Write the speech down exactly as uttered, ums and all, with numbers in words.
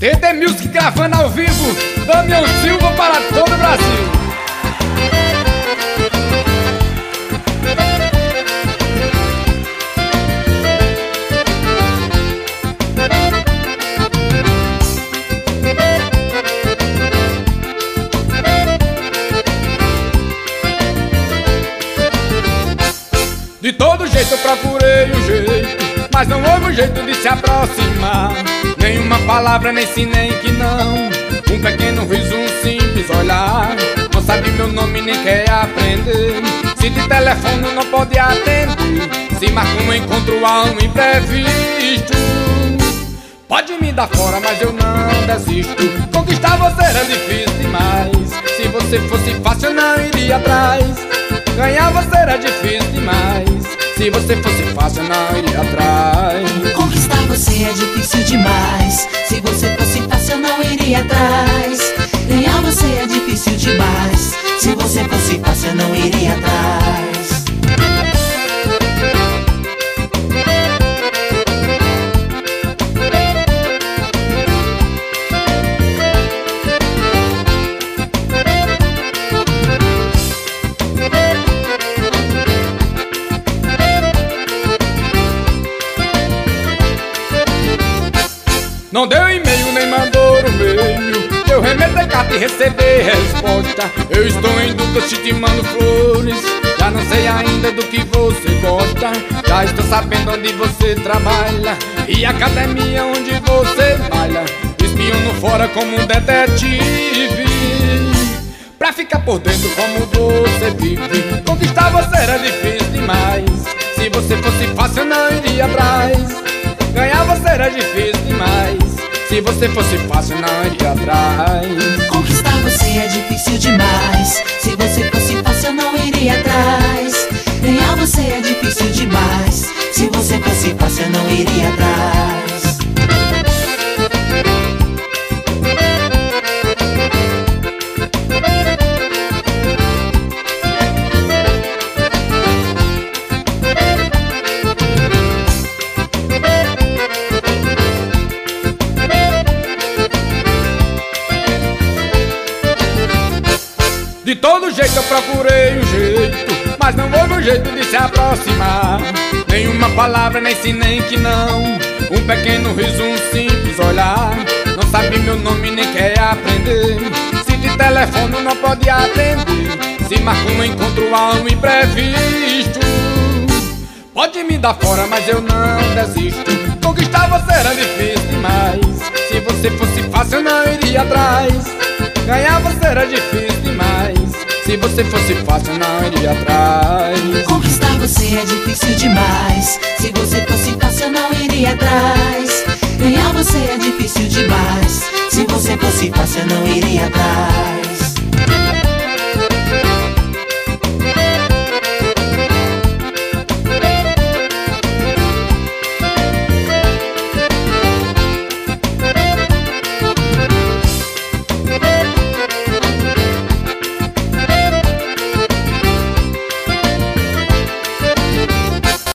T D Music gravando ao vivo, Damião Silva para todo o Brasil. De todo jeito eu procurei um jeito, mas não houve um jeito de se aproximar. Nenhuma palavra, nem sim, nem que não. Um pequeno riso, um simples olhar. Não sabe meu nome, nem quer aprender. Se de telefone não pode atender, se marca um encontro a um imprevisto. Pode me dar fora, mas eu não desisto. Conquistar você era difícil demais. Se você fosse fácil eu não iria atrás. Ganhar você era difícil demais. Se você fosse fácil eu não iria atrás. Conquistar você é difícil demais. Se você fosse fácil eu não iria atrás. Ganhar você é difícil demais. Se você fosse fácil eu não iria atrás. Não deu e-mail nem mandou o meio. Eu remetei carta e recebi resposta. Eu estou em dúvida se te mando flores. Já não sei ainda do que você gosta. Já estou sabendo onde você trabalha e a academia onde você baila. Espiono fora como um detetive, pra ficar por dentro como você vive. Conquistar você era difícil demais. Se você fosse fácil eu não iria atrás. Ganhar você era difícil demais. Se você fosse fácil, não iria atrás. Conquistar você é difícil demais. Se você fosse fácil, eu não iria atrás. Ganhar você é difícil demais. Se você fosse fácil, eu não iria atrás. De todo jeito eu procurei um jeito, mas não houve um jeito de se aproximar. Nenhuma palavra, nem sim, nem que não. Um pequeno riso, um simples olhar. Não sabe meu nome, nem quer aprender. Se de telefone não pode atender, se marca um encontro a um imprevisto. Pode me dar fora, mas eu não desisto. Conquistar você era difícil demais. Se você fosse fácil eu não iria atrás. Ganhar você era difícil demais. Se você fosse fácil eu não iria atrás. Conquistar você é difícil demais. Se você fosse fácil eu não iria atrás. Ganhar você é difícil demais. Se você fosse fácil eu não iria atrás.